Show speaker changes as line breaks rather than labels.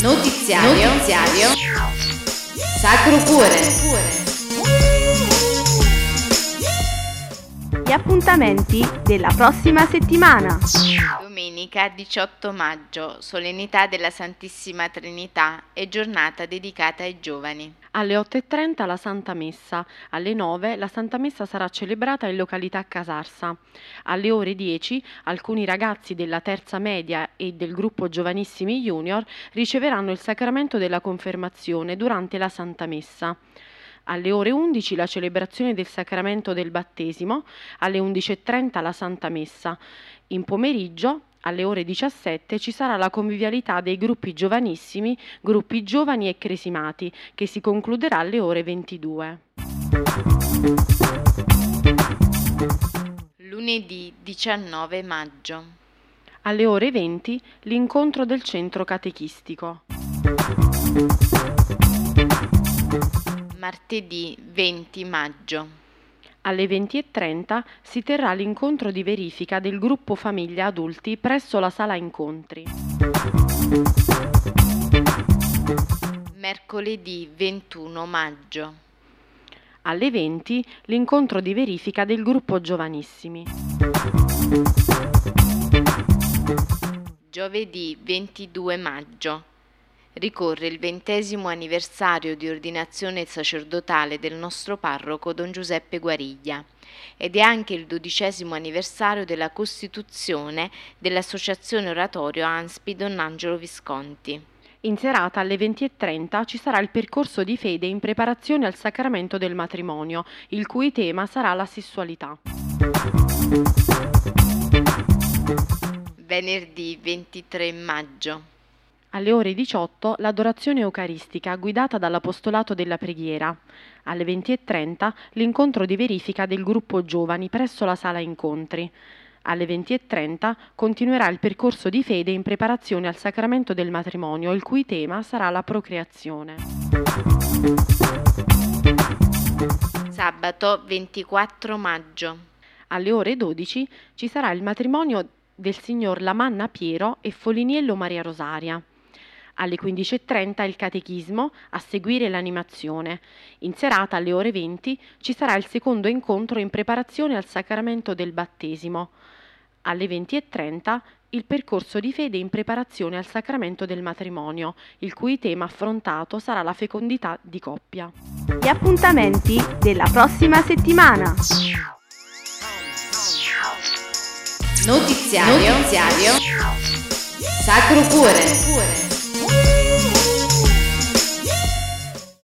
Notiziario Sacro Cuore.
Gli appuntamenti della prossima settimana.
Domenica 18 maggio, solennità della Santissima Trinità e giornata dedicata ai giovani.
Alle 8:30 la Santa Messa, alle 9 la Santa Messa sarà celebrata in località Casarsa. Alle ore 10 alcuni ragazzi della terza media e del gruppo Giovanissimi Junior riceveranno il sacramento della confermazione durante la Santa Messa. Alle ore 11 la celebrazione del sacramento del battesimo, alle 11:30 la Santa Messa. In pomeriggio, alle ore 17, ci sarà la convivialità dei gruppi giovanissimi, gruppi giovani e cresimati, che si concluderà alle ore 22.
Lunedì 19 maggio.
Alle ore 20 l'incontro del centro catechistico.
Martedì 20 maggio.
Alle 20:30 si terrà l'incontro di verifica del gruppo famiglia adulti presso la sala incontri.
Mercoledì 21 maggio.
Alle 20 l'incontro di verifica del gruppo giovanissimi.
Giovedì 22 maggio. Ricorre il 20° anniversario di ordinazione sacerdotale del nostro parroco Don Giuseppe Guariglia ed è anche il 12° anniversario della costituzione dell'Associazione Oratorio ANSPI Don Angelo Visconti.
In serata alle 20:30 ci sarà il percorso di fede in preparazione al sacramento del matrimonio, il cui tema sarà la sessualità.
Venerdì 23 maggio.
Alle ore 18 l'adorazione eucaristica guidata dall'Apostolato della Preghiera. Alle 20:30 l'incontro di verifica del gruppo giovani presso la sala incontri. Alle 20:30 continuerà il percorso di fede in preparazione al sacramento del matrimonio, il cui tema sarà la procreazione.
Sabato 24 maggio.
Alle ore 12 ci sarà il matrimonio del signor Lamanna Piero e Foliniello Maria Rosaria. Alle 15:30 il catechismo, a seguire l'animazione. In serata alle ore 20 ci sarà il secondo incontro in preparazione al sacramento del battesimo. Alle 20:30 il percorso di fede in preparazione al sacramento del matrimonio, il cui tema affrontato sarà la fecondità di coppia.
Gli appuntamenti della prossima settimana.
Notiziario Sacro Cuore.